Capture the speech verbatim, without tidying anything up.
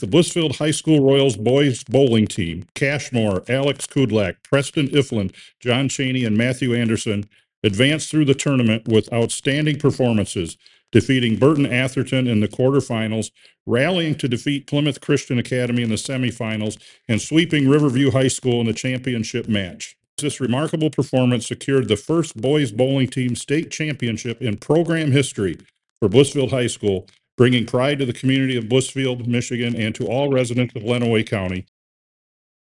the Blissfield High School Royals boys bowling team. Cashmore, Alex Kudlak, Preston Ifland, John Cheney, and Matthew Anderson advanced through the tournament with outstanding performances, defeating Burton Atherton in the quarterfinals, rallying to defeat Plymouth Christian Academy in the semifinals, and sweeping Riverview High School in the championship match. This remarkable performance secured the first boys bowling team state championship in program history for Blissfield High School, bringing pride to the community of Blissfield, Michigan, and to all residents of Lenawee County.